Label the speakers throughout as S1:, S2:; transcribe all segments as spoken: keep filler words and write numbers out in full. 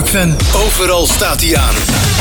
S1: fan. Overal staat hij aan.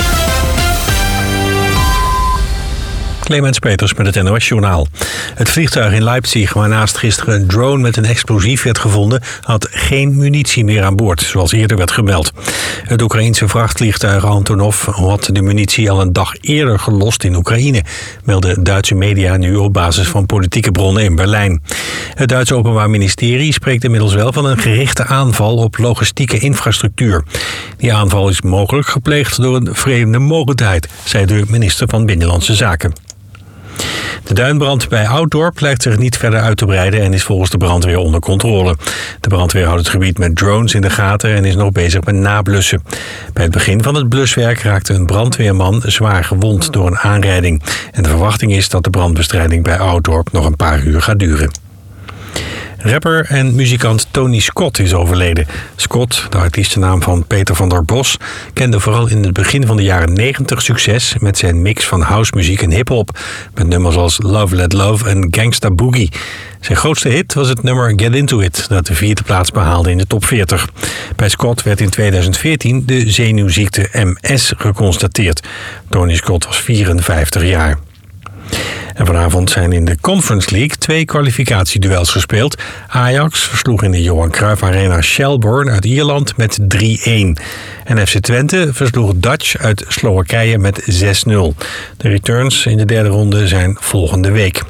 S2: Clemens Peters met het N O S-journaal. Het vliegtuig in Leipzig, waarnaast gisteren een drone met een explosief werd gevonden, had geen munitie meer aan boord, zoals eerder werd gemeld. Het Oekraïense vrachtvliegtuig Antonov had de munitie al een dag eerder gelost in Oekraïne, melden Duitse media nu op basis van politieke bronnen in Berlijn. Het Duitse Openbaar Ministerie spreekt inmiddels wel van een gerichte aanval op logistieke infrastructuur. Die aanval is mogelijk gepleegd door een vreemde mogendheid, zei de minister van Binnenlandse Zaken. De duinbrand bij Ouddorp lijkt zich niet verder uit te breiden en is volgens de brandweer onder controle. De brandweer houdt het gebied met drones in de gaten en is nog bezig met nablussen. Bij het begin van het bluswerk raakte een brandweerman zwaar gewond door een aanrijding. En de verwachting is dat de brandbestrijding bij Ouddorp nog een paar uur gaat duren. Rapper en muzikant Tony Scott is overleden. Scott, de artiestennaam van Peter van der Bos, kende vooral in het begin van de jaren negentig succes met zijn mix van housemuziek en hiphop, met nummers als Love Let Love en Gangsta Boogie. Zijn grootste hit was het nummer Get Into It, dat de vierde plaats behaalde in de top veertig. Bij Scott werd in tweeduizend veertien de zenuwziekte M S geconstateerd. Tony Scott was vierenvijftig jaar. En vanavond zijn in de Conference League twee kwalificatieduels gespeeld. Ajax versloeg in de Johan Cruijff Arena Shelbourne uit Ierland met drie-een. En F C Twente versloeg Dutch uit Slowakije met zes nul. De returns in de derde ronde zijn volgende week.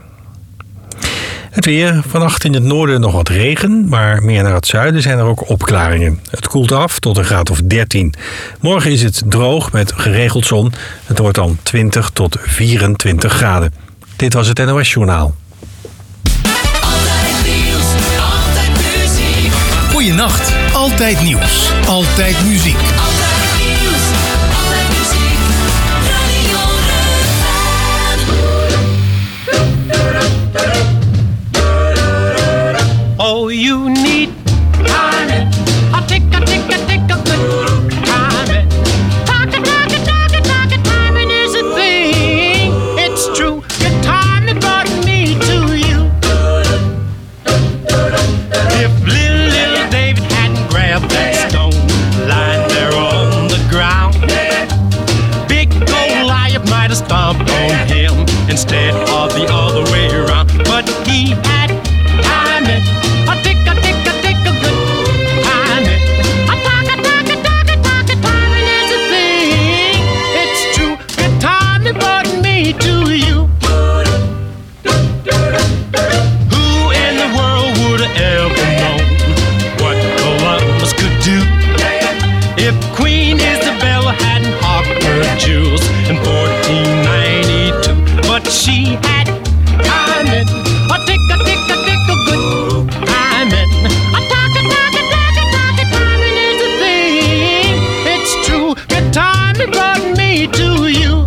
S2: Het weer. Vannacht in het noorden nog wat regen, maar meer naar het zuiden zijn er ook opklaringen. Het koelt af tot een graad of dertien. Morgen is het droog met geregeld zon. Het wordt dan twintig tot vierentwintig graden. Dit was het N O S-journaal.
S1: Altijd nieuws, altijd muziek. Goeienacht, altijd nieuws, altijd muziek. Altijd nieuws, altijd muziek. Radio Red.
S3: Oh, you need time. I'll take a, take a, take a good time. Talk, talk, talk, talk, talk, timing is a thing. It's true. Your time brought me to you. If little, little David hadn't grabbed that stone lying there on the ground, big Goliath might have stomped on him instead of the other way around. But he had time. I take a, take a, take a good time. I talk, I talk, I talk, I talk, I timing is a thing. It's true. Good time brought me to you. Who in the world would have ever known what Columbus could do if Queen Isabella hadn't hawked her jewels in fourteen ninety-two? But she had timing. I take a, take a, take a good timing. I talk, I talk, I talk, I talk, I timing is a thing. It's true. Good timing brought me to you.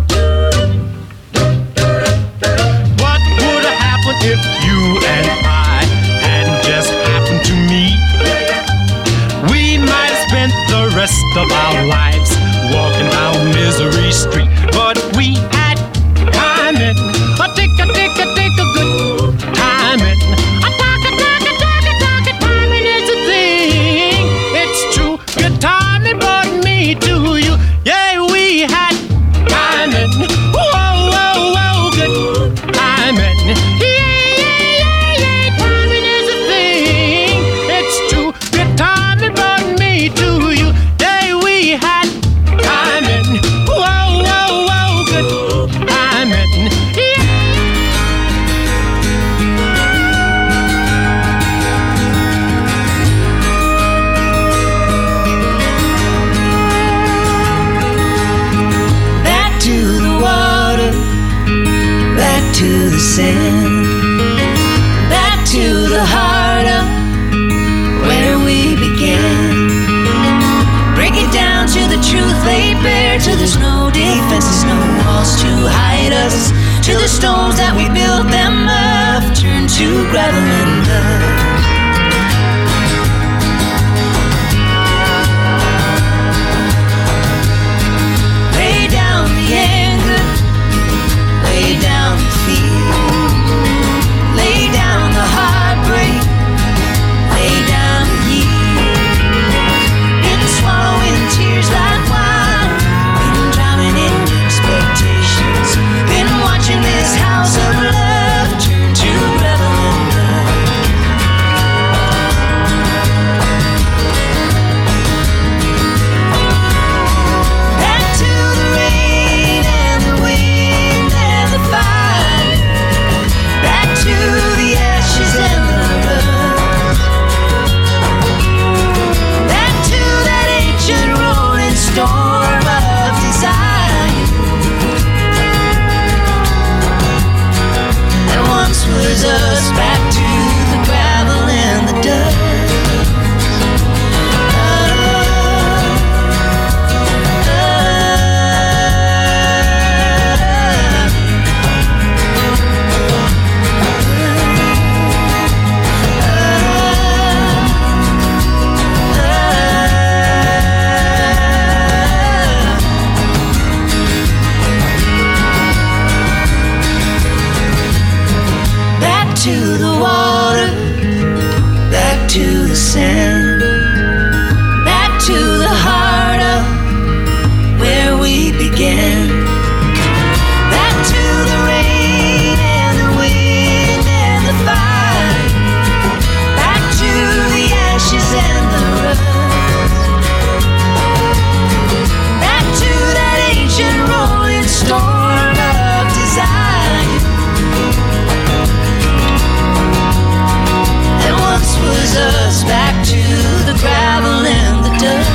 S3: What would have happened if you and I hadn't just happened to meet? We might have spent the rest of our lives walking down Misery Street. But we had timing. I take a, take a, take a good timing. I talk, I talk, I talk, I talk, I timing is a thing. It's true. Good timing brought me to you. Yeah, we had timing. Whoa, whoa, whoa, good timing. Yeah, yeah, yeah, yeah, timing is a thing. It's true. Good timing brought me to you. Yeah, we had timing. Whoa, whoa, whoa, good timing. Yeah.
S4: Back to the water, back to the sand, back to the heart of where we began. Break it down to the truth laid bare, till there's no defenses, no walls to hide us, till the stones that we built them up turn to gravel and dust. Lay down the anger, lay down the fear, lay down the heartbreak, lay down the years, been swallowing tears like to the sand, back to the heart of where we began, back to the rain and the wind and the fire, back to the ashes and the rust, back to that ancient rolling storm of desire that once was us, back to the gravel and the dust.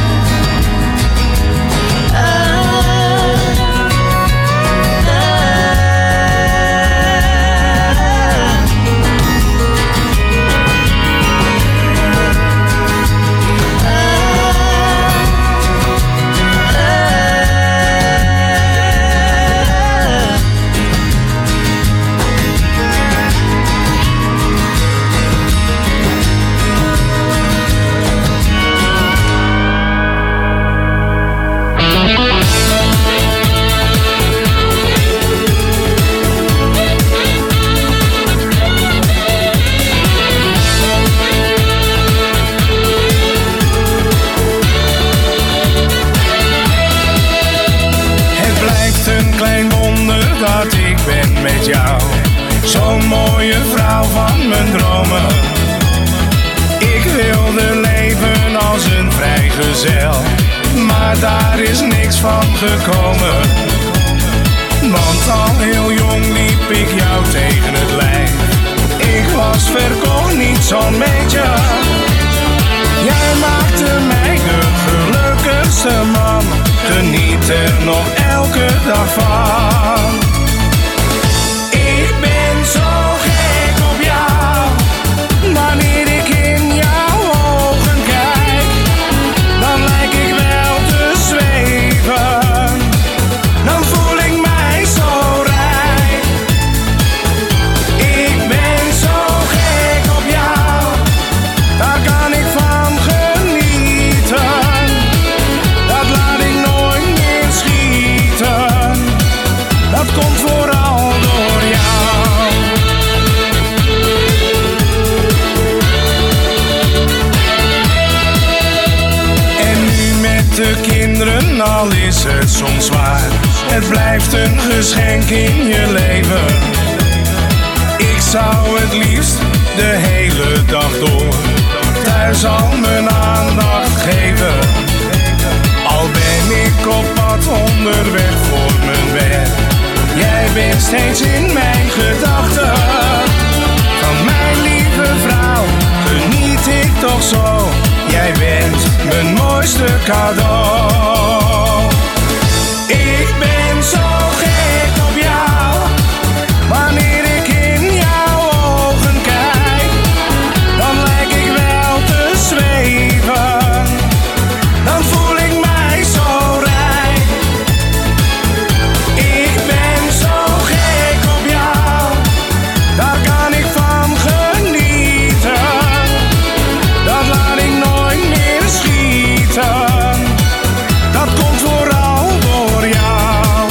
S5: Dat ik ben met jou, zo'n mooie vrouw van mijn dromen. Ik wilde leven als een vrijgezel, maar daar is niks van gekomen. Want al heel jong liep ik jou tegen het lijf. Ik was verkocht, niet zo'n beetje. Jij maakte mij de gelukkigste man. Geniet er nog elke dag van. Ik ben zo gek op jou. Wanneer ik in jouw ogen kijk, dan lijk ik wel te zweven. Dan voel ik mij zo rijk. Ik ben zo gek op jou. Daar kan ik van genieten. Dat laat ik nooit meer schieten. Dat komt vooral door jou. En nu met de kinderen, al is het soms zwaar. Het blijft een geschenk in je leven. Ik zou het liefst de hele dag door thuis al mijn aandacht geven. Al ben ik op pad onderweg voor mijn werk, jij bent steeds in mijn gedachten. Van mijn lieve vrouw geniet ik toch zo. Jij bent mijn mooiste cadeau. Ik ben zo gek op jou. Wanneer ik in jouw ogen kijk, dan lijk ik wel te zweven. Dan voel ik mij zo rijk. Ik ben zo gek op jou. Daar kan ik van genieten. Dat laat ik nooit meer schieten. Dat komt vooral door jou.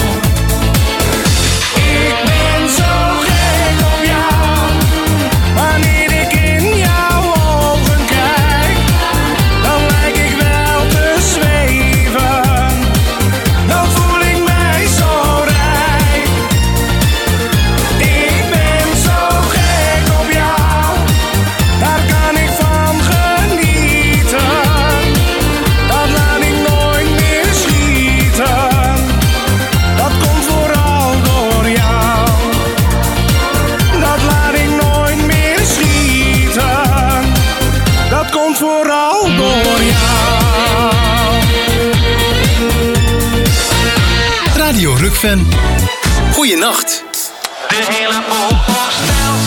S5: Ik ben zo gek op jou. Wanneer ik in jouw ogen kijk, dan lijk ik wel te zweven. Dan voel ik mij zo rijk. Ik ben zo gek op jou. Daar kan ik van genieten. Dat laat ik nooit meer schieten. Dat komt vooral door jou. Dat laat ik nooit meer schieten. Dat komt vooral door jou.
S1: Radio Rukven. Goeienacht.
S3: De hele boel stelt.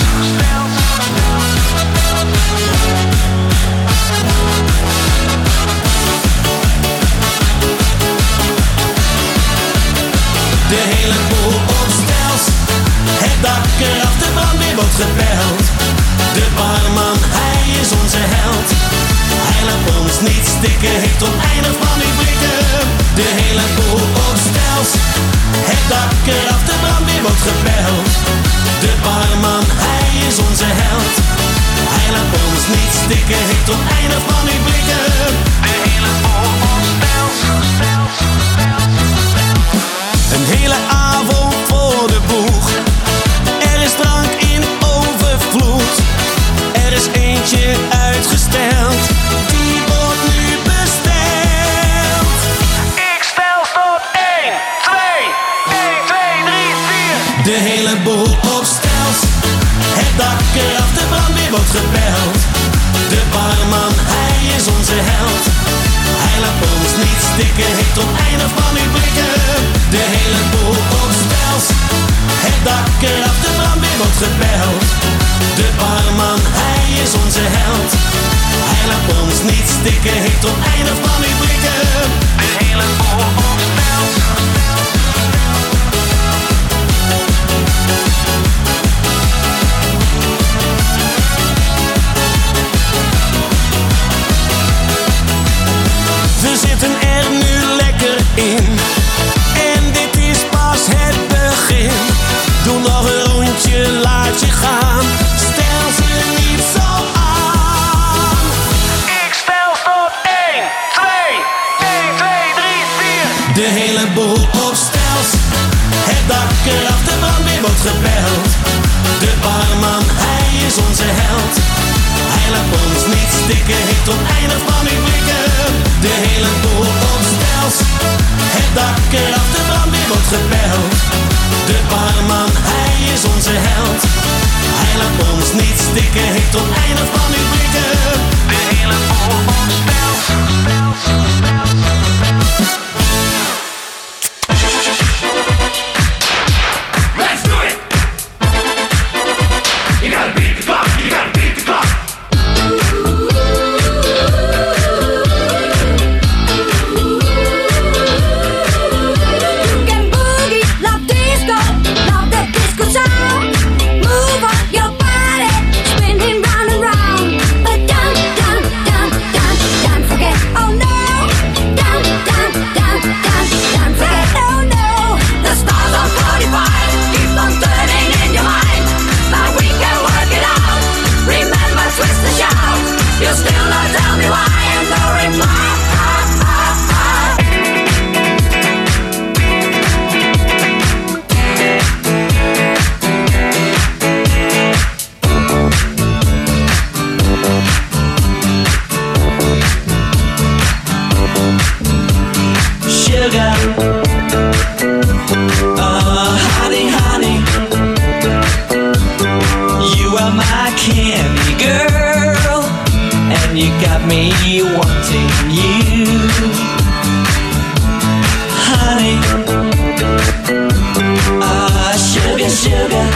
S6: De hele boel op stels. Het dak eraf, de brandweer wordt gebeld. De barman, hij is onze held. Hij laat ons niet stikken, heeft oneindig van die blikken. De hele boel op stels. Het dak eraf, de brandweer wordt gebeld. De barman, hij is onze held. Hij laat ons niet stikken, heeft heeft oneindig van uw blikken. De hele boel op stels. Een hele avond voor de boeg. Er is drank in overvloed. Er is eentje uitgesteld. Die wordt nu besteld. Ik stel tot één, twee, één, twee, drie, vier. De hele boel op stels. Het dak eraf, de brandweer wordt gebeld. De barman, hij is onze held. Hij laat ons niet stikken, heeft oneindig van uw blikken. De hele boel op stels. Het dak eraf, de brandweer wordt gebeld. De barman, hij is onze held. Hij laat ons niet stikken, heeft oneindig van uw blikken. De hele boel op stels. We zitten er nu lekker in. En dit is pas het begin. Doe nog een rondje, laat je gaan. Stel ze niet zo aan. Ik stel tot één, twee, één, twee, drie, vier. De hele boel op stels. Het dak eraf, de brandweer wordt gebeld. De barman, hij is onze held. Hij laat ons niet stikken, heeft oneindig van uw blikken. De hele boel op stels. Het dak eraf, de brandweer wordt gebeld. De barman, hij is onze held. Hij laat ons niet stikken, heeft oneindig van uw blikken. De hele boel op stels. Let's do it! You gotta beat the clock, you gotta beat the clock. You still not tell me why and no reply. Sugar, oh honey, honey, you are my candy girl. And you got me wanting you, honey. Ah, sugar, sugar,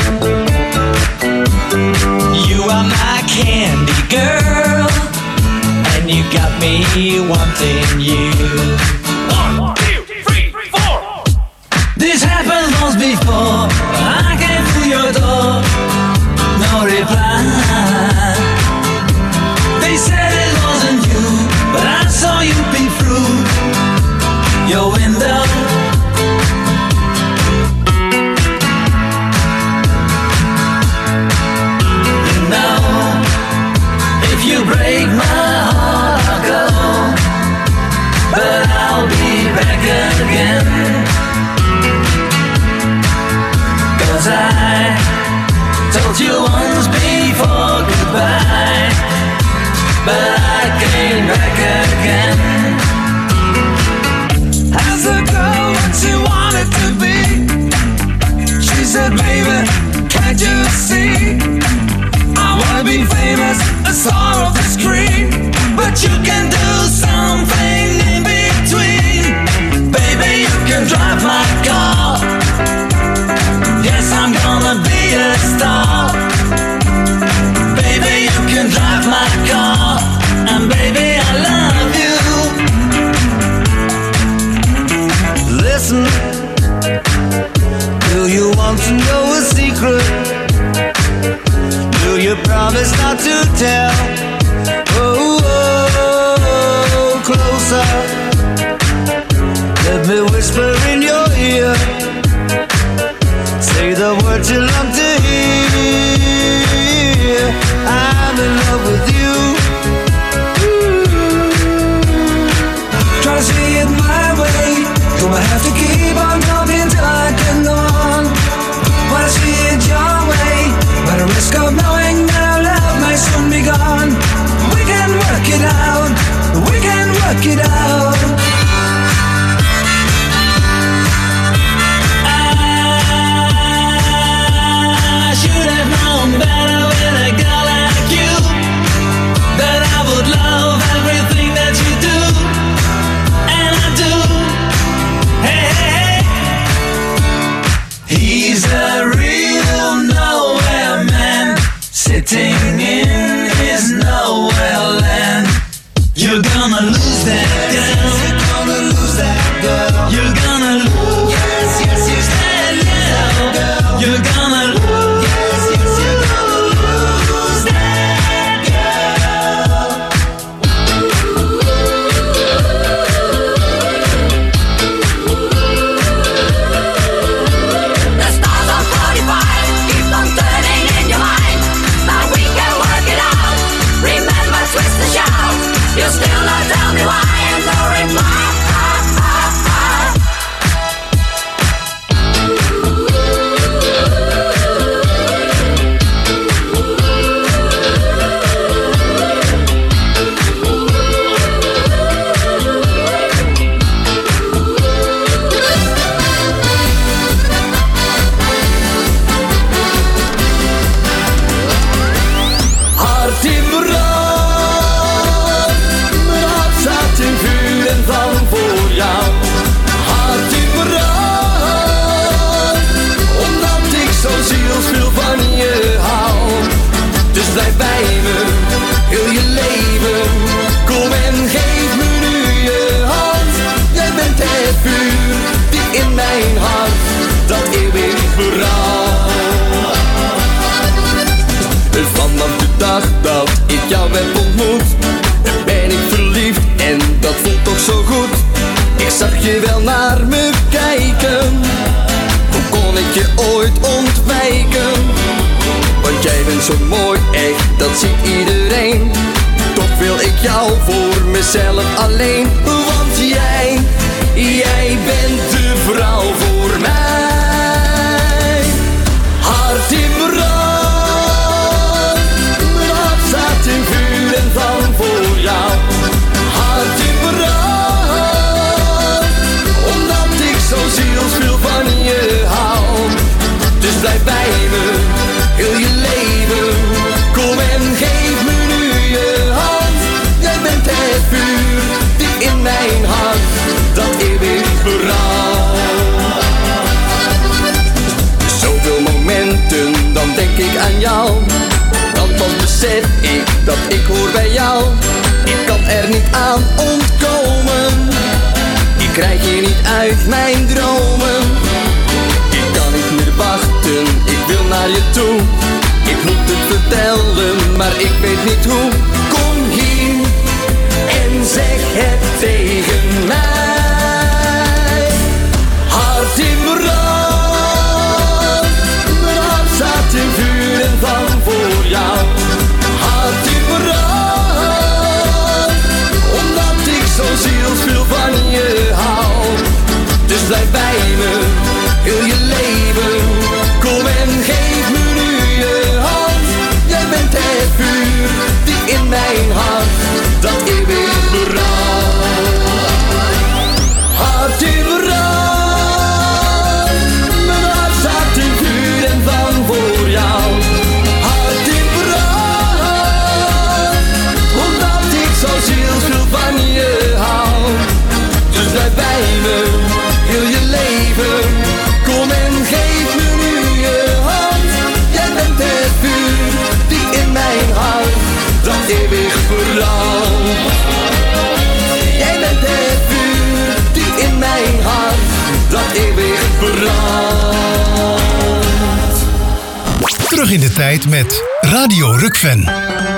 S6: you are my candy girl. And you got me wanting you. One, two, three, four. This happened once before. I came through your door, no reply. They said it wasn't you, but I saw you peep through your window. You know, if you break my heart, I'll go, but I'll be back again. 'Cause I told you once before goodbye, but I came back again. As a girl, what she wanted to be, she said, baby, can't you see? I wanna be famous, a star of the screen, but you can do something in between. Baby, you can drive my car. Yes, I'm gonna be a star. Baby, you can drive my car, and baby, I love you. Listen, do you want to know a secret? Do you promise not to tell? Oh, oh, oh, closer. Let me whisper in your ear. Say the words you love to hear. I'm in love with you.
S7: Sitting in his nowhere land. You're gonna lose that girl. You're gonna lose that girl. You're gonna lose. Yes, yes, yes, that girl. You're gonna lose. Yes, yes, you're gonna lose that girl.
S8: The stars are forty-five, keep on turning in your mind. But we can work it out. Remember, twist and shout. You still not tell me why, and no reply.
S9: Hart in brand, mijn hart staat in vuur en vlam voor jou. Hart in brand, omdat ik zo zielsveel van je hou. Dus blijf bij me, heel je leven. Kom en geef me nu je hand. Jij bent het vuur, die in mijn hart, dat eeuwig brandt. Vanaf de dag dat ik jou heb ontmoet, ben ik verliefd en dat voelt toch zo goed. Ik zag je wel naar me kijken, hoe kon ik je ooit ontwijken? Want jij bent zo mooi, echt, dat ziet iedereen. Toch wil ik jou voor mezelf alleen. Want jij, jij bent de vrouw voor mij. Hart in brand, in vuur en vlam voor jou. Hart in brand, omdat ik zo zielsveel van je hou. Dus blijf bij me, heel je leven. Kom en geef me nu je hand. Jij bent het vuur, die in mijn hart, dat eeuwig brandt. Zoveel momenten, dan denk ik aan jou. Dan pas besef ik dat ik hoor bij jou. Ik kan er niet aan ontkomen. Ik krijg je niet uit mijn dromen. Ik kan niet meer wachten, ik wil naar je toe. Ik moet het vertellen, maar ik weet niet hoe. Kom hier en zeg het tegen mij. Hart in brand, mijn hart staat in vuur en vlam voor jou. Hart in brand, omdat ik zo zielsveel van je hou. Dus blijf bij me, heel je leven. Kom en geef me nu je hand. Jij bent het vuur, die in mijn hart, dat eeuwig brandt. Hart in brand, mijn hart staat in vuur en vlam voor jou. Hart in brand, omdat ik zo zielsveel van je hou. Dus blijf bij me, heel je leven. Kom en geef me nu je hand. Jij bent het vuur, die in mijn hart, dat eeuwig brandt. Jij bent het vuur, die in mijn hart, dat eeuwig brandt.
S1: Terug in de tijd met Radio Rukven.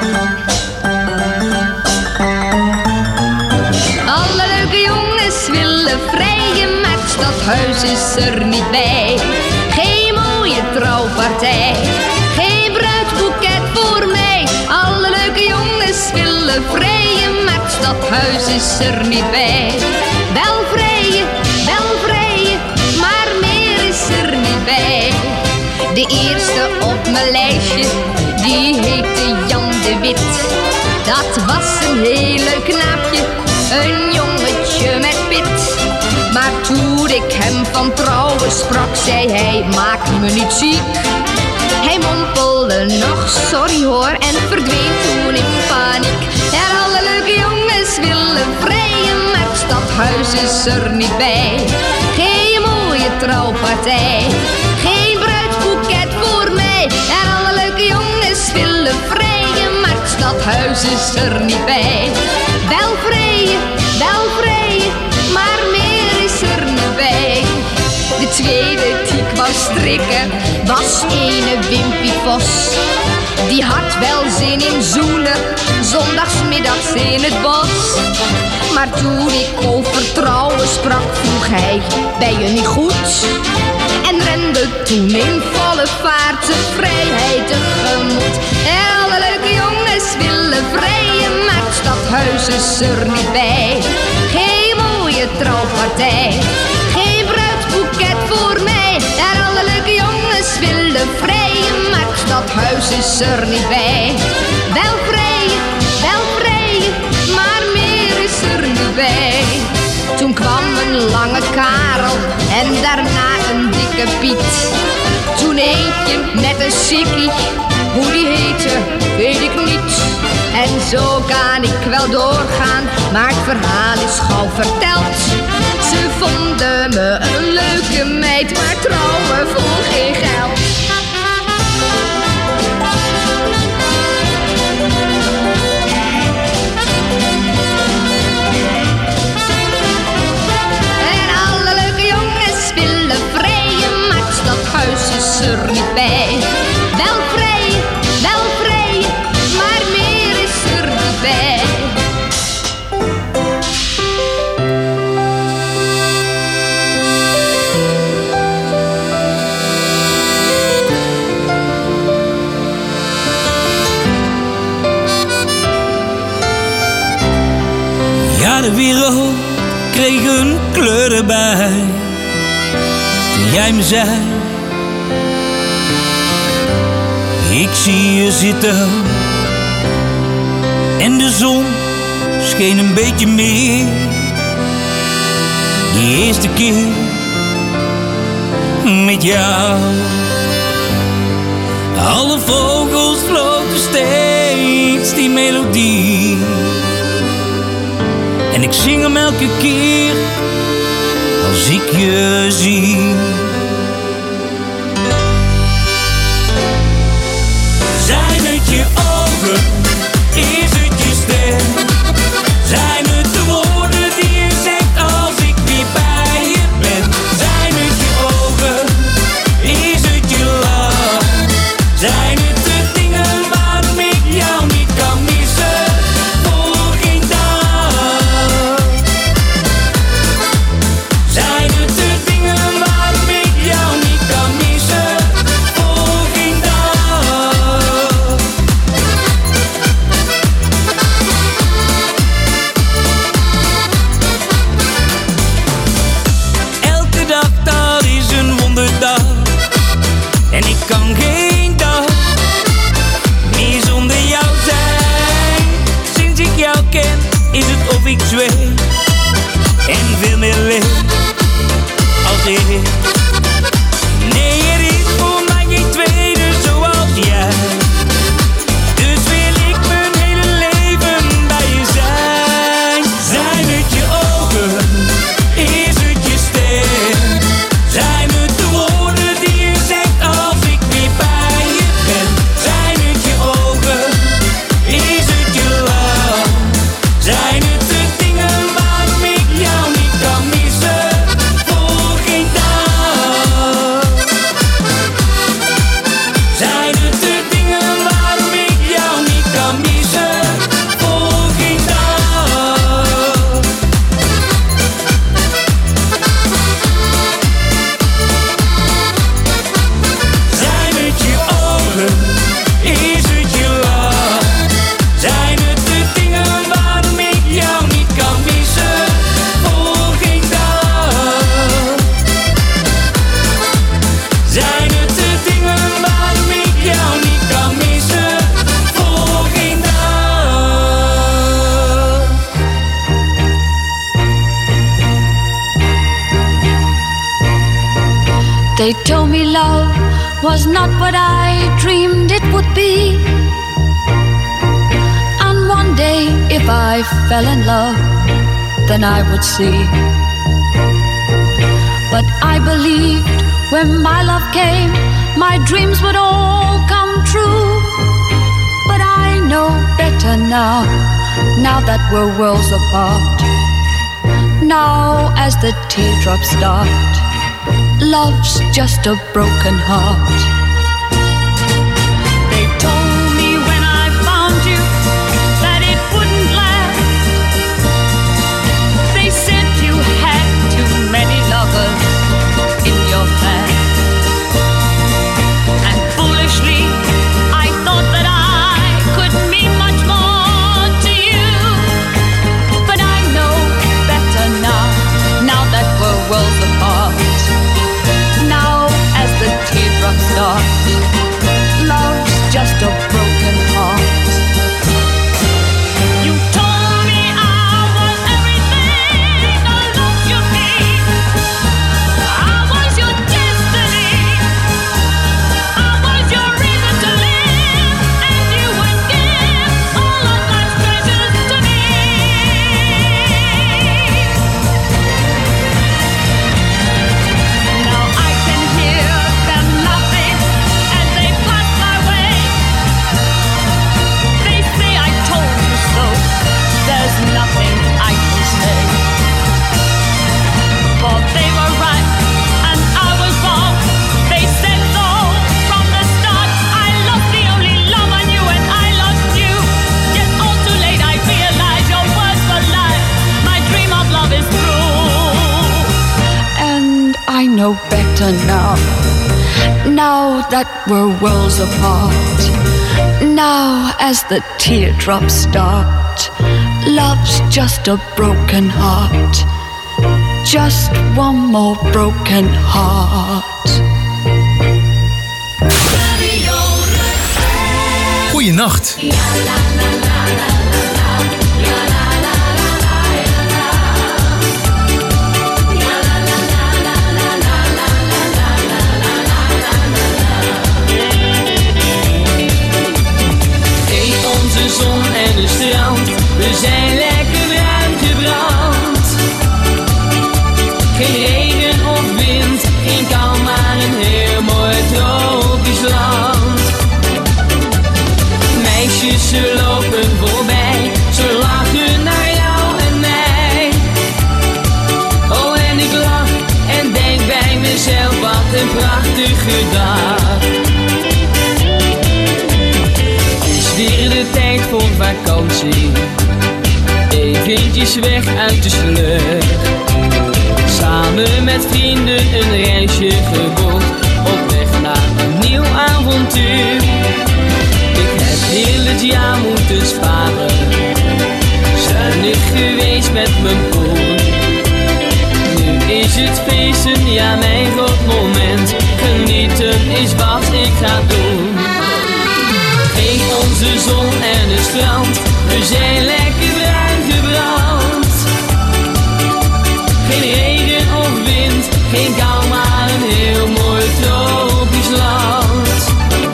S10: Alle leuke jongens willen vrijen, maar het stadhuis is er niet bij. Geen mooie trouwpartij, geen bruidsboeket voor mij. Alle leuke jongens willen vrijen, maar het stadhuis is er niet bij. Wel vrijen, wel vrijen, maar meer is er niet bij. De eerste op mijn lijstje, die heette Jan de Wit. Dat was een heel leuk knaapje, een jongetje met pit. Maar toen ik hem van trouwen sprak, zei hij, maak me niet ziek. Hij mompelde nog, sorry hoor, en verdween toen in paniek. En alle leuke jongens willen vrijen, maar het stadhuis is er niet bij. Geen mooie trouwpartij, geen bruidsboeket voor mij. En alle leuke jongens willen huis is er niet bij. Wel vrije, wel vrije, maar meer is er niet bij. De tweede die ik wou strikken was ene Wimpy Vos. Die had wel zin in zoenen, zondagsmiddags in het bos. Maar toen ik over vertrouwen sprak, vroeg hij, ben je niet goed? En rende toen in volle vaart de vrijheid tegemoet. En alle leuke jongens willen vrijen, maar het stadhuis is er niet bij. Geen mooie trouwpartij, geen bruidsboeket voor mij. En alle leuke jongens willen vrijen, maar het stadhuis is er niet bij. Wel vrijen, wel vrijen, maar meer is er niet bij. Toen kwam een lange Karel en daarna een dikke Piet. Toen eentje met een sikkie, hoe die heette, weet ik niet. En zo kan ik wel doorgaan, maar het verhaal is gauw verteld. Ze vonden me een leuke meid, maar trouwen voor geen geld. Is er niet bij. Wel vrij, wel vrij, maar meer is er niet bij.
S11: Ja, de wereld kreeg een kleur erbij. Toen jij me zei, ik zie je zitten en de zon scheen een beetje meer. Die eerste keer met jou. Alle vogels floten steeds die melodie. En ik zing hem elke keer als ik je zie. Zijn het je ogen? Is het je stem? Zijn het de woorden die je zegt als ik weer bij je ben? Zijn het je ogen? Is het je lach? Zijn het de dingen waarom ik jou niet kan missen voor geen dag? Zijn het de dingen waarom ik jou niet kan missen voor geen dag? Elke dag, dat is een wonderdag. En ik kan geen dag meer zonder jou zijn. Sinds ik jou ken, is het of ik zweef en veel meer leef als ik. Nee, er is voor mij geen tweede zoals jij. Dus wil ik mijn hele leven bij je zijn. Zijn het je ogen? Is het je stem? Zijn het de woorden die je zegt als ik weer bij je ben? Zijn het je ogen? Is het je lach? Zijn het de dingen waarom ik jou niet kan missen voor geen dag? Zijn het de dingen waarom ik jou niet kan missen voor geen dag? Zijn het je ogen? Is het je lach? Zijn het de dingen waarom ik jou niet kan missen voor geen dag? Zijn het de dingen waarom ik jou niet kan missen voor geen dag?
S12: They told me love was not what I dreamed it would be. And one day, if I fell in love, then I would see. But I believed when my love came, my dreams would all come true. But I know better now, now that we're worlds apart. Now as the teardrops start, love's just a broken heart. They told me when I found you that it wouldn't last. They said you had too many lovers in your past. And foolishly I thought that I could mean much more to you. But I know better now, now that we're worlds apart. Now as the teardrops start, love's just a broken heart. You told me I was everything a love should be. I was your destiny, I was your reason to live, and you would give all of life's treasures to me. Now I can hear them laughing as they pass my way. They say I told you so, there's nothing I can say. For they were right and I was wrong. They said so from the start. I lost the only love I knew and I lost you. Yet all too late I realized your words were lies. My dream of love is through. And I know better now, now that we're worlds apart. Now as the teardrops start, love's just a broken heart. Just one more broken heart.
S1: Goeienacht.
S11: Geef onze zon en de strand, we zijn lekker bruin gebrand. Geen regen of wind, geen kou, maar een heel mooi tropisch land. Meisjes, ze lopen voorbij, ze lachen naar jou en mij. Oh, en ik lach en denk bij mezelf, wat een prachtige dag. Het is weer de tijd voor vakantie, eventjes weg uit de sleur. Samen met vrienden een reisje geboekt, op weg naar een nieuw avontuur. Ik heb heel het jaar moeten sparen, zuinig geweest met mijn poen. Nu is het feesten, ja mijn groot moment, genieten is wat ik ga doen. Geef onze zon en het strand, we zijn lekker bruin gebrand. Geen regen of wind, geen kou, maar een heel mooi tropisch land.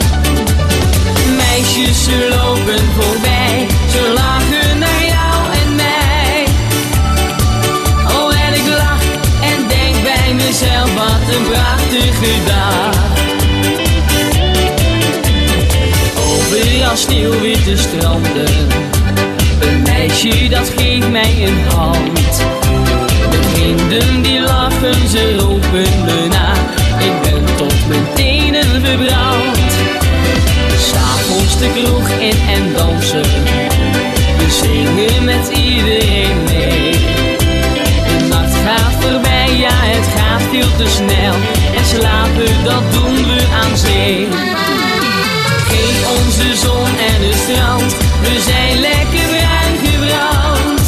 S11: Meisjes, ze lopen voorbij, ze lachen naar jou en mij. Oh, en ik lach en denk bij mezelf, wat een prachtige dag. Overal sneeuwwitte stranden, een meisje dat geeft mij een hand. De vrienden die lachen, ze roepen me na, ik ben tot mijn tenen verbrand. S'avonds de kroeg in en dansen, we zingen met iedereen mee. De nacht gaat voorbij, ja het gaat veel te snel, en slapen dat doen we aan zee. Geef onze zon en het strand, we zijn lekker bruin gebrand.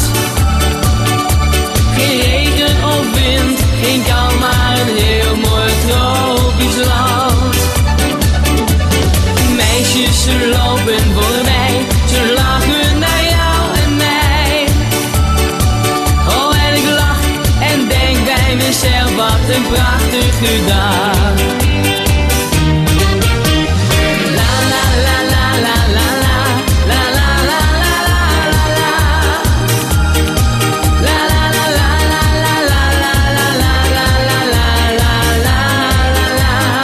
S11: Geen regen of wind, geen kou, maar een heel mooi tropisch land. Meisjes, ze lopen voorbij, ze lachen naar jou en mij. Oh, en ik lach en denk bij mezelf, wat een prachtige dag. La la la la la la la, la la la la la la. La la la la la la la la la la la la la la.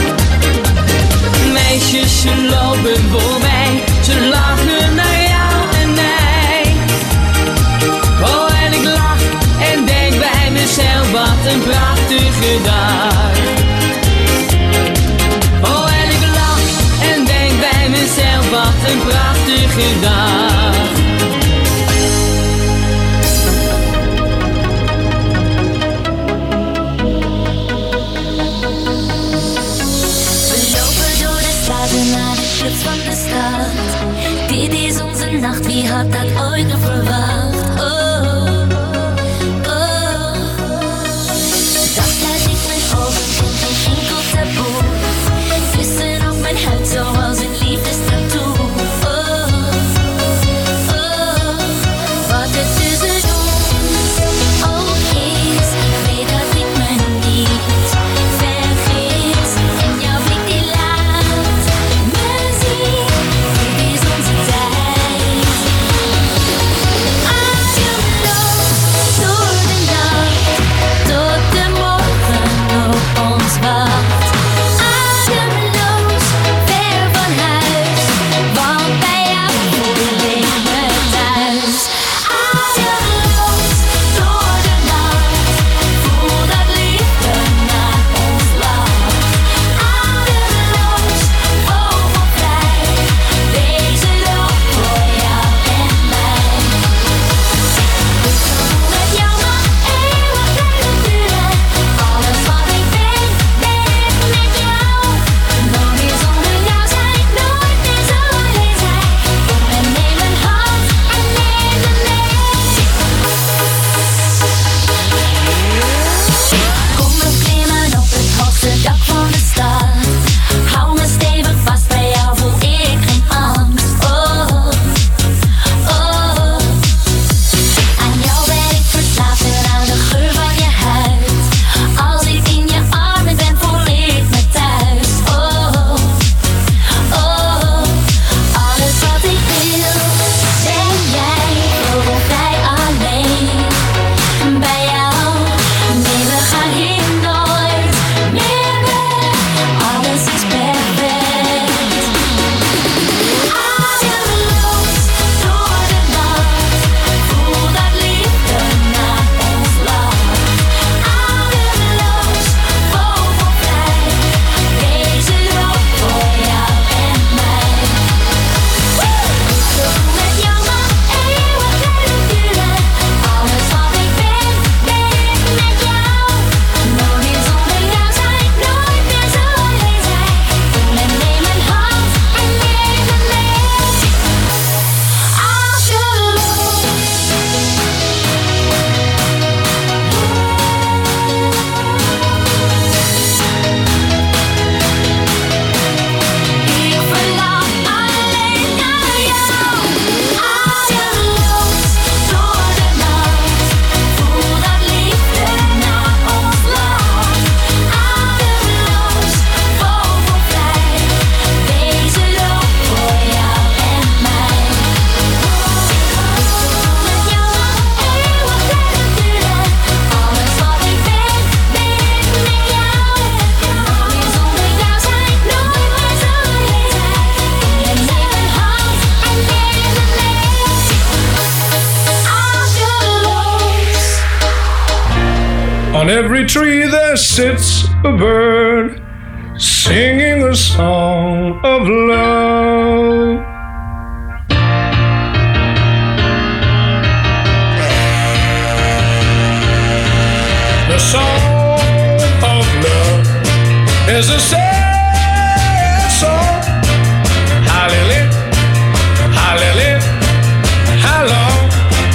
S11: Meisjes, ze lopen voorbij, ze lachen naar jou
S13: Straten naar de clubs van de stad. Dit is onze nacht, wie had dat ooit nog verwacht? Oh, oh. Dag sluit ik mijn ogen, vind geen enkel taboe. Kussen op mijn huid zoals een liefdestattoo. Oh, oh. Wat er tussen ons ook is, weet dat ik me niet vergis. En jouw blik die laat me zien, dit is onze tijd. Ademloos door de nacht, tot de morgen op ons wacht. Ademloos, ver van huis, want bij jou voel ik me thuis. Ademloos door de nacht, voel dat liefde naar ons lacht. Ademloos, vogelvrij, deze dag voor jou en mij. Dit gevoel met jou mag eeuwig blijven duren. Alles wat ik ben, ben ik met jou. Nooit meer zonder jou zijn, nooit meer zo alleen zijn. Kom en neem mijn hand en neem me mee. Kom we klimmen op het hoogste dak van de stad. Hou me stevig vast, bij jou voel ik geen angst. Oh, oh. Aan jou ben ik verslaafd en aan de geur van je huid. Als ik in je armen ben, voel ik me thuis. Oh, oh. Alles wat ik wil, ben jij. Vogelvrij alleen. Bij jou, nee we gaan hier nooit meer weg. Alles is perfect. Ademloos door de nacht, voel dat liefde naar ons lacht. Ademloos, vogelvrij, deze droom voor jou en mij. Dit gevoel met jou mag eeuwig blijven duren. Alles wat ik ben, ben ik met jou. Nooit meer zonder jou zijn, nooit meer zo alleen zijn. Kom en neem mijn hand en neem me mee. Ik verlang alleen naar jou. Ademloos door de nacht, voel dat liefde naar ons lacht. Ademloos, vogelvrij, deze droom voor jou en mij. Met jou mag eeuwig blijven duren. Alles wat ik ben, ben ik met jou. Nooit meer zonder jou zijn, nooit meer zo alleen zijn. Kom en neem mijn hand en neem me mee. Ademloos.
S5: On every tree there sits a bird, singing a song of love. The song of love is a sad song. Hallelujah, hallelujah, hallelujah.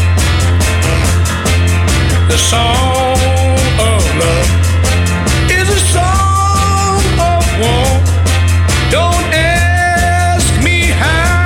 S5: The song of love is a song of war. Don't ask me how.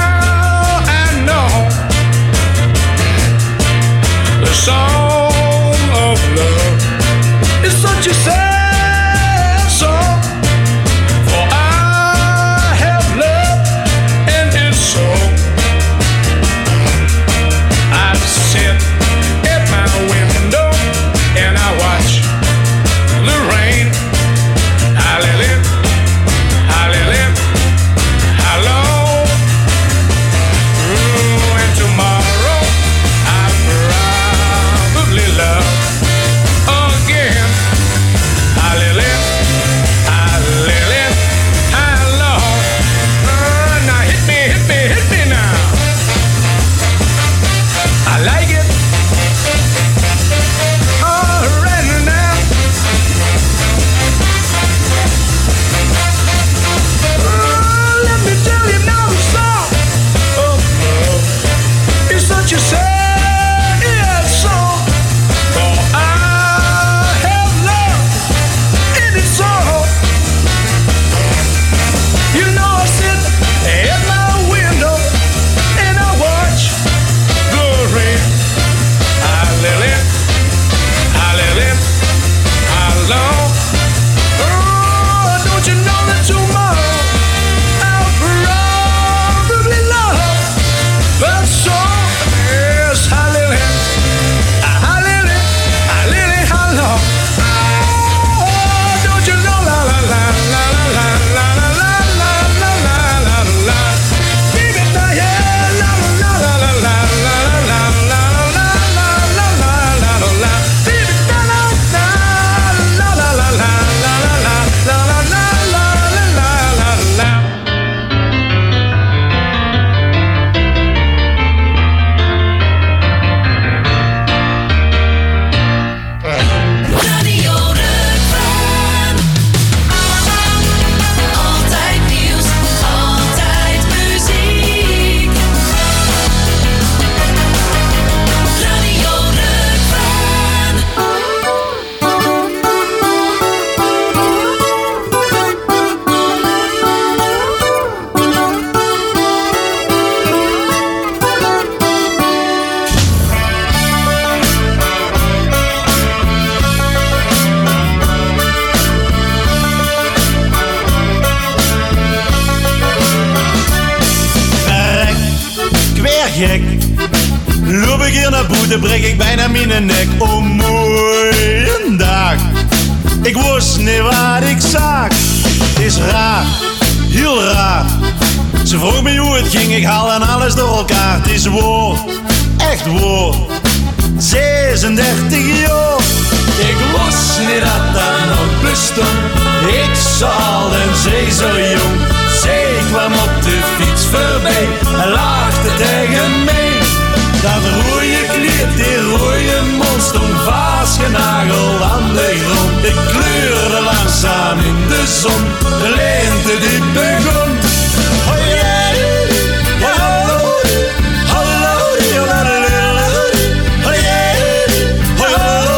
S14: gek. Loop ik hier naar boete, breek ik bijna mijn nek. Oh, mooie dag. Ik wist niet wat ik zag. Het is raar, heel raar. Ze vroeg me hoe het ging, ik haal en alles door elkaar. Het is waar, echt waar. zesendertig jaar. Ik wist niet dat dat nog bestond. Ik zal en zee zo jong. Zee kwam op de fiets voorbij en lachte tegen mij. Dat rode kleed, die rode mond stond vastgenageld aan de grond. Ik kleurde langzaam in de zon, de lente die begon. Oh yeah, oh hallo, hallo, hallo, oh yeah, oh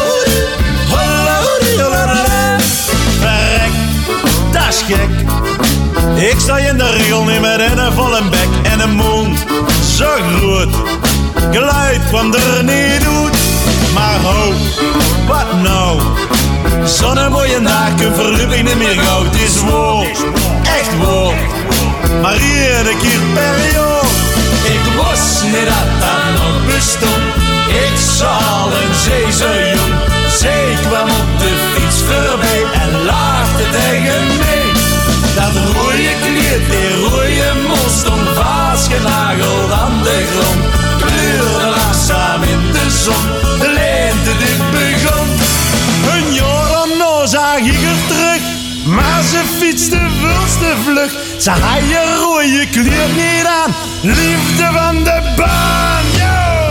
S14: hallo, hallo, verrek, dat is gek. Ik sta in de regel niet met een volle bek en een mond zo groot. Geluid kwam er niet uit, maar ho, wat nou? Zo'n mooie dag, kun verliep ik niet meer gauw. Het is waar, echt waar, maar iedere keer per jaar. Ik wist niet dat dat nog bestond. Ik zal een zee zo jong. Zee kwam op de fiets voorbij en lachte tegen mij. Dat rode kleed, die rode mond stond vastgenageld aan de grond. Kleurde langzaam in de zon, de lente die begon. Een jaar om zag ik er terug, maar ze fietste veel te vlug. Ze had je rode kleed niet aan, liefde van de baan, yo!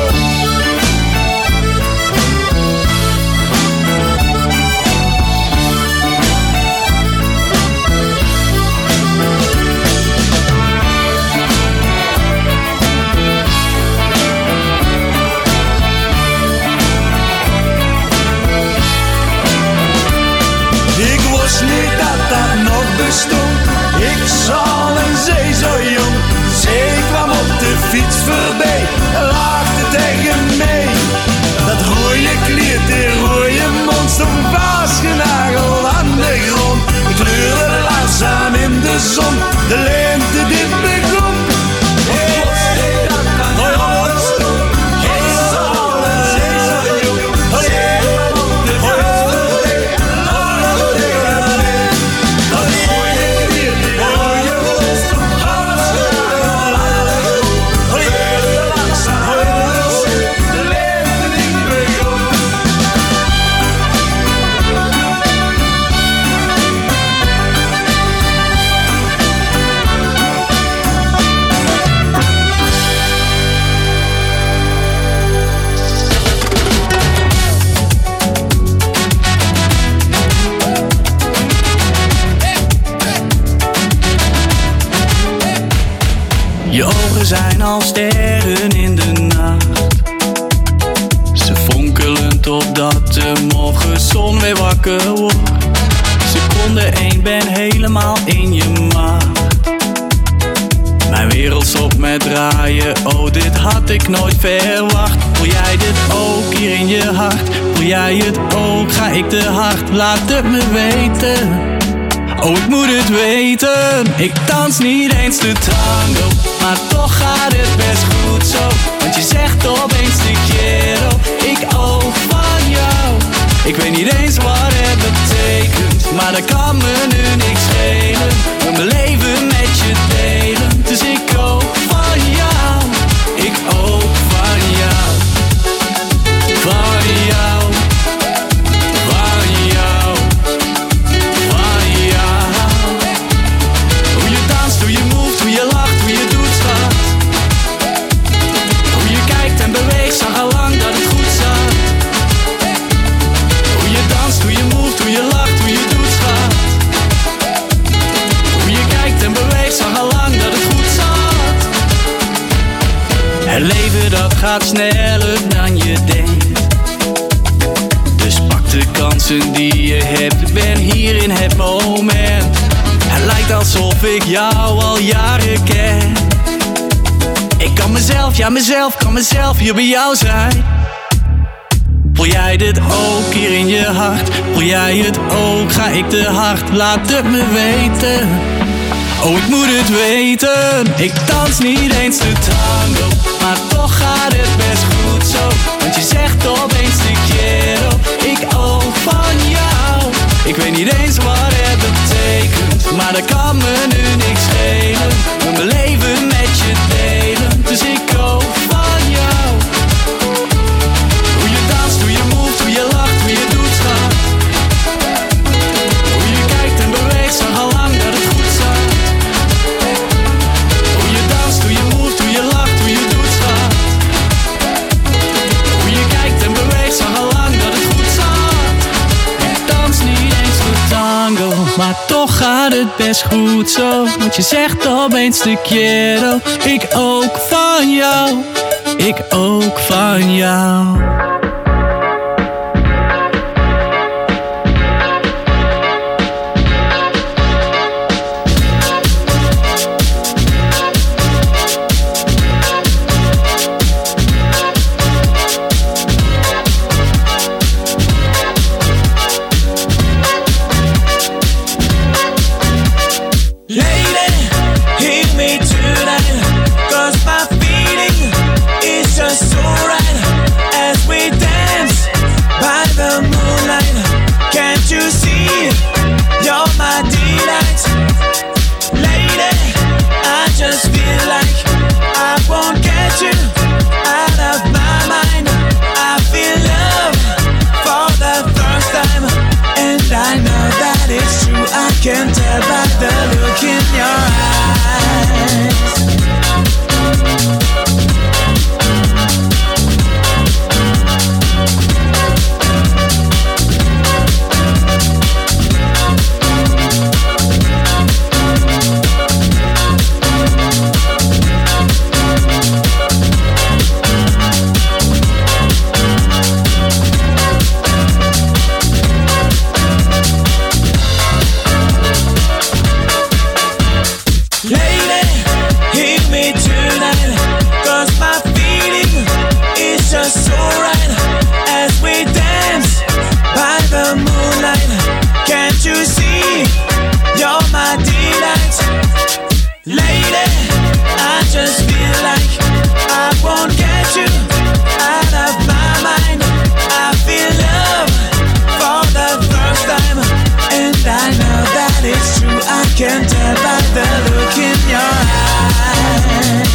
S14: Niet dat dat nog bestond. Ik zal een zee zo jong. Zee kwam op de fiets voorbij en lachte tegen mij. Dat rode kleed, die rode mond stond vastgenageld aan de grond. Ik kleurde langzaam in de zon, de lente die begon.
S11: Je ogen zijn als sterren in de nacht. Ze fonkelen totdat de morgenzon weer wakker wordt. Seconde één, ben helemaal in je maag. Mijn wereld stopt met draaien, oh dit had ik nooit verwacht. Voel jij dit ook hier in je hart? Voel jij het ook, ga ik te hard? Laat het me weten, oh ik moet het weten. Ik dans niet eens de tango, maar toch gaat het best goed zo. Want je zegt opeens de quiero, ik ook van jou. Ik weet niet eens wat het betekent, maar dat kan me nu niks schelen. Ik wil mijn leven met je delen, dus ik ook van jou. Ik ook van jou. Van jou. Van jou. Van jou. Hoe je danst, hoe je moeft, hoe je lacht, hoe je doet, schat. Hoe je kijkt en beweegt, zag al lang dat het goed zat. Hoe je danst, hoe je moeft, hoe je lacht, hoe je doet, schat. Hoe je kijkt en beweegt, zag al lang dat het goed zat. Het leven dat gaat sneller dan je denkt. Dus pak de kansen die je hebt, ik ben hier in het moment. Het lijkt alsof ik jou al jaren ken. Ik kan mezelf, ja mezelf, kan mezelf hier bij jou zijn. Voel jij dit ook hier in je hart? Voel jij het ook, ga ik te hard? Laat het me weten, Oh, ik moet het weten. Ik dans niet eens de tango, maar toch gaat het best goed zo. Want je zegt opeens de quiero, ik ook van jou. Ik weet niet eens wat het betekent, maar dat kan me nu niks schelen. Wil mijn leven met je delen, dus ik ook van jou. Hoe je danst, hoe je move, hoe je lacht, hoe je doet, schat. Hoe je kijkt en beweegt, zag al lang dat het goed zat. Hoe je danst, hoe je move, hoe je lacht, hoe je doet, schat. Hoe je kijkt en beweegt, zag al lang dat het goed zat. Ik dans niet eens de tango, maar toch gaat het best goed zo. Want je zegt opeens de quiero, ik ook van jou. Ik ook van jou.
S3: Can tell by the look in your eyes. Can tell by the look in your eyes.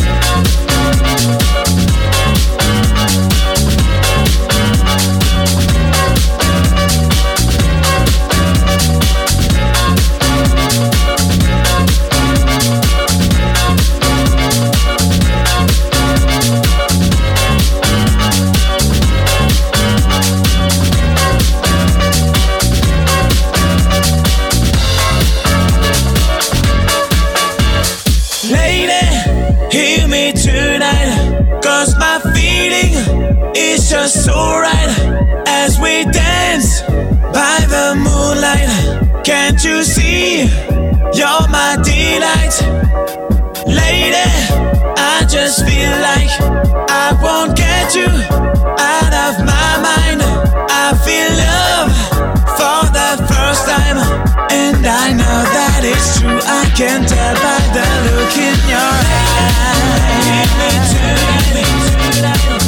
S3: It's just so right as we dance by the moonlight. Can't you see you're my delight? Lady, I just feel like I won't get you out of my mind. I feel love for the first time, and I know that it's true. I can tell by the look in your eyes. Give me tonight, tonight.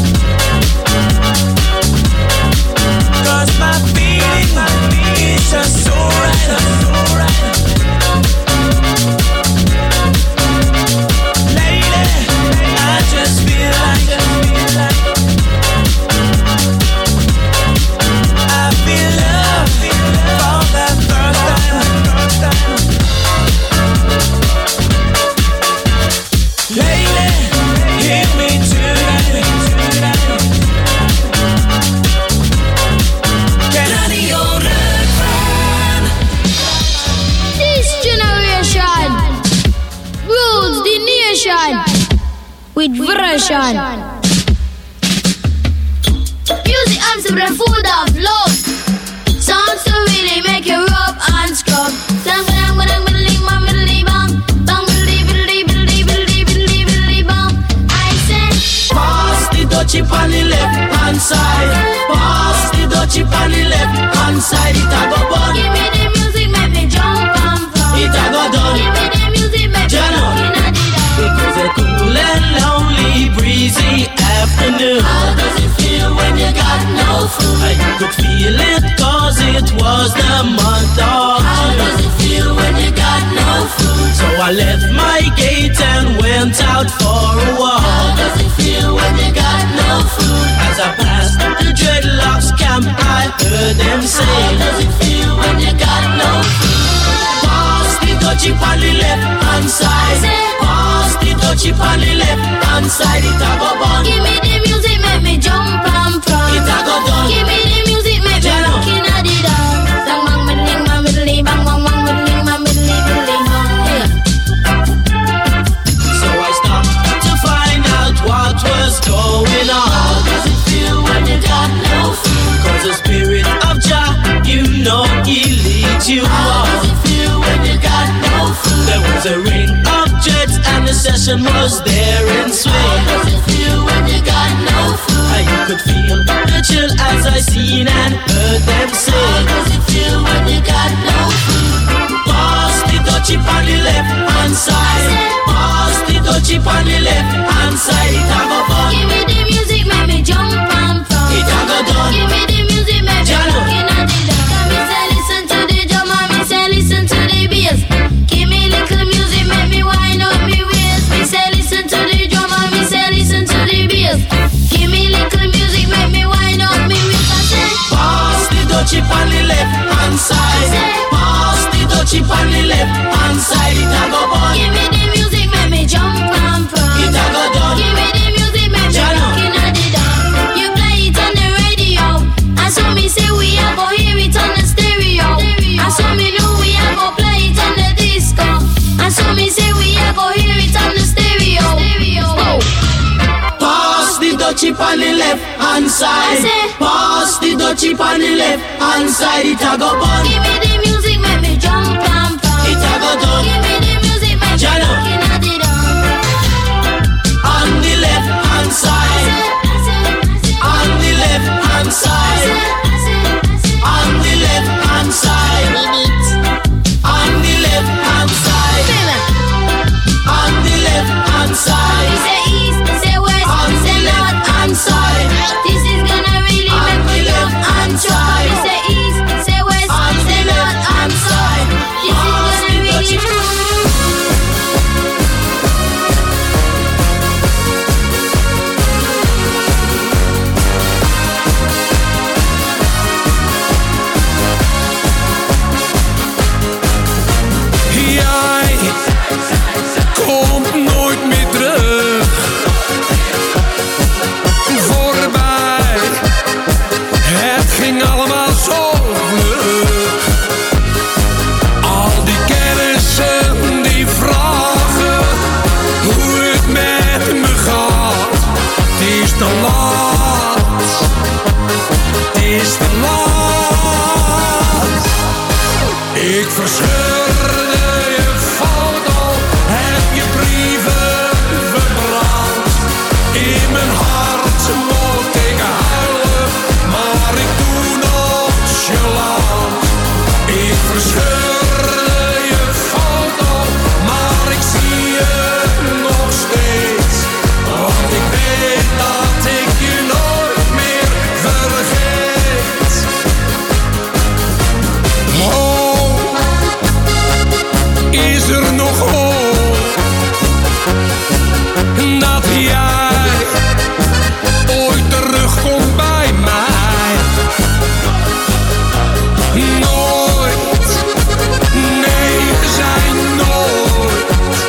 S3: Cause my feeling, my feeling is just so right, so right. Lady, I just feel like, feel like I feel love for the first time, first time. Lady, hear me tonight, tonight.
S10: With version. Music answer the food of love. Sounds to really make you rub and scrub. Dang dang dang biddly bang biddly bang. Bang biddly biddly biddly biddly biddly biddly bang. I said
S6: pass the dutchie on the left hand side. Pass the dutchie on the left hand side. It a go bun.
S10: Give me the music, make me jump and fun.
S6: It a go done.
S10: Give me the
S6: I left my gate and went out for a walk.
S7: How does it feel when you got no food?
S6: As I passed the dreadlocks camp, I heard them say,
S7: How does it feel when you got no food?
S6: pass the dutchie on the left hand side. Pass the dutchie on the left hand side. It a go bun.
S13: Give me the music, make me jump and prance.
S6: It a go done.
S13: Give me the music, make me
S6: Jano.
S13: looking at the dance. Bang bang middling, bang middling, bang bang bang middling, bang middling, middling, bang. Hey.
S6: So I stopped to find out what was going on.
S7: How does it feel when you got no food?
S6: Cause the spirit of Jah, you know he leads you
S7: How
S6: on.
S7: does it feel when you got no food?
S6: There was a ring of jets and the session was there in swing.
S7: How does it feel when you got no food?
S6: I could feel the chill as I seen and heard them say,
S7: How does it feel when you got no food?
S6: pass the dutchie on the left hand side. Pass the dutchie on the left hand side. It a go fun.
S13: Give me the music, make me jump and prance.
S6: It a go done.
S13: Give me the music, make me
S6: Jano.
S13: looking at the dance. Me say listen to the drum and me say listen to the bass. Give me little music, make me wind up me waist. Me say listen to the drum and me say listen to the bass. Give me little music, make me wind up me waist. I say
S6: Pass the dutchie on the left hand side. Pass the dutchie on the left hand side. It a go bun.
S13: give me the music, make me jump and prance.
S6: It a go done.
S13: Give me the music, make me
S6: Jano.
S13: looking at the dance. You play it on the radio, and so me say we a go hear it on the stereo. And so me know we a go play it on the disco. And so me say we a go hear it on the stereo. Whoa.
S6: Pass the dutchie on the left hand side.
S13: I say-
S6: Pass the dutchie on the left hand side. It a go bun.
S13: Give me the music, make me jump and prance.
S6: It a go done.
S13: Give me the music, make me
S6: Jano.
S13: looking at the dance.
S6: On the left hand side. On the left hand side. On the left hand side. On the left hand side. On the left hand side.
S13: We say east, say west,
S6: On
S13: say
S6: the left
S13: north.
S6: hand side.
S13: This is gonna really
S6: On
S13: make me
S6: the
S13: jump
S6: left
S13: and
S6: hand
S13: jump.
S6: side.
S13: We say east, say west,
S6: On the
S13: say
S6: left
S13: north
S6: hand
S13: and
S6: side.
S13: south. This is
S6: Pass
S13: gonna
S6: the
S13: really.
S6: dutchie.
S5: Jij komt nooit meer terug. Voorbij, het ging allemaal zo vlug. Al die kennissen die vragen hoe het met me gaat. Het is te laat, het is te laat. Ik verscheurde je foto, heb je brieven verbrand. In mijn hart moet ik huilen, maar ik doe nonchalant. Ik verscheurde je foto, maar ik zie je nog steeds. Want ik weet dat ik je nooit meer vergeet. Oh, is er nog hoop dat jij ooit terugkomt bij mij? Nooit, nee, we zijn nooit.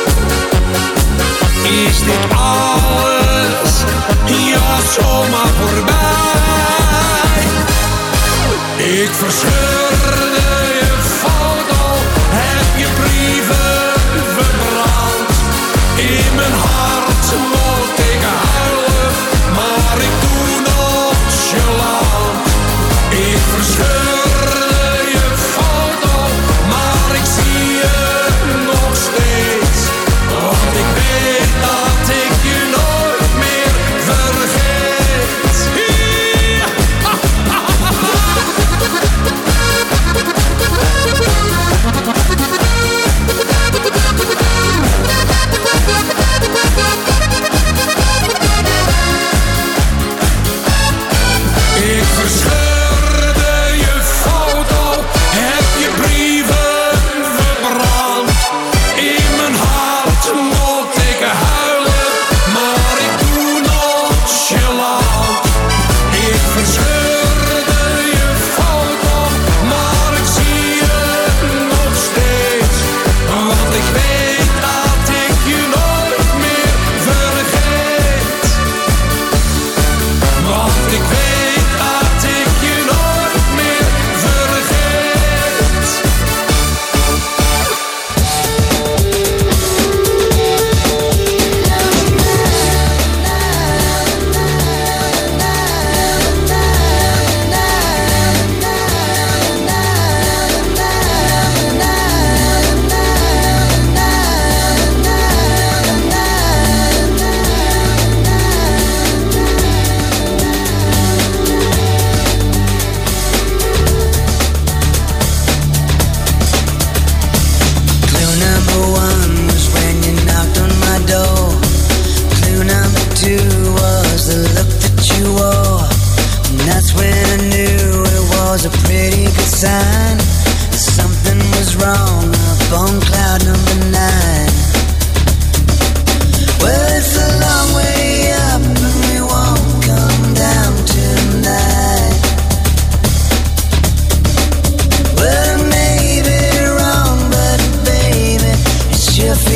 S5: Is dit alles, ja, zomaar voorbij? Ik verscheurde je foto, heb je brieven verbrand. In mijn hart moet ik huilen, maar ik doe nonchalant. Ik verscheurde je foto, maar ik zie je nog steeds. Want ik weet dat ik je nooit meer vergeet.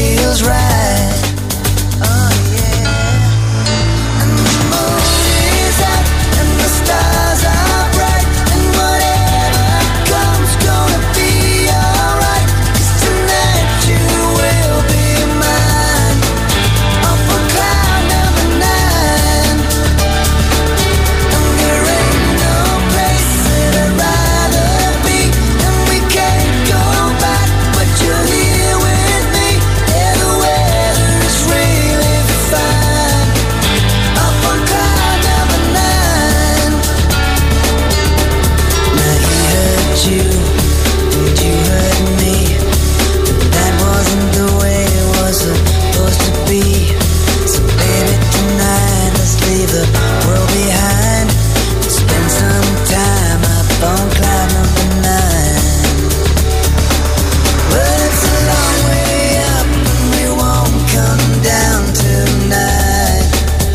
S4: feels right. Oh yeah. And the moon is out and the stars are bright, and whatever comes gonna be alright. 'Cause tonight you will be mine, up on cloud number nine. And there ain't no place that I'd rather be, and we can't go back, but you're here with me. Yeah, the weather is really fine, up on cloud number nine. Now he hurt you, and you hurt me, but that wasn't the way it was supposed to be. So baby, tonight let's leave the world behind and spend some time up on cloud number nine. But it's a long way up and we won't come down tonight.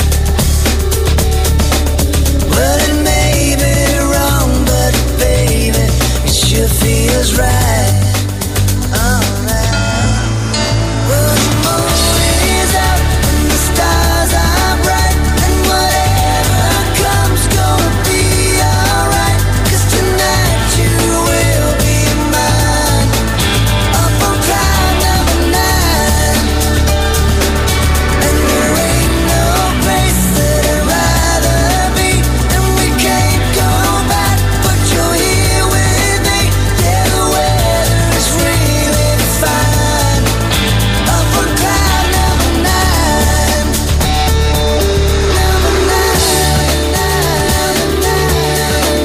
S4: Well, it may be wrong, but baby, it sure feels right. Oh, now. Well, the moon is out and the stars are bright, and whatever comes gonna be alright. 'Cause tonight you will be mine, up on cloud number nine. And there ain't no place that I'd rather be, and we can't go back, but you're here with me. Yeah, the weather is really fine, up on cloud number nine. Number nine, number nine,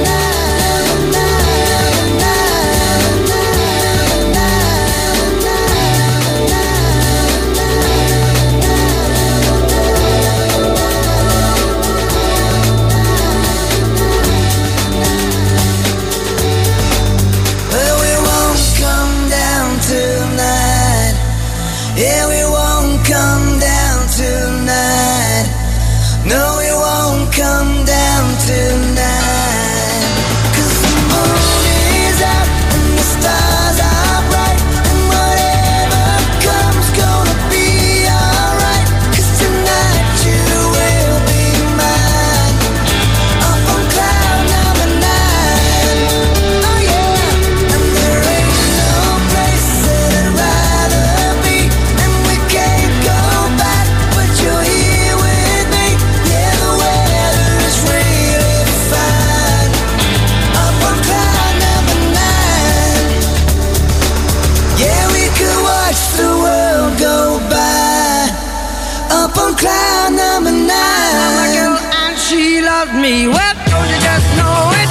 S4: well, we won't come down tonight. Yeah, we won't come down tonight. No, we won't come down tonight. 'Cause the moon is out and the stars are bright, and whatever comes gonna be alright. 'Cause tonight you will be mine, up on cloud number nine. Oh yeah. And there ain't no place that I'd rather be, and we can't go back, but you're here with me. Yeah, the weather is really fine, up on cloud number nine. Yeah, we could watch the world go by, up on cloud number nine.
S15: Now my girl and she loved me. Well, don't you just know it?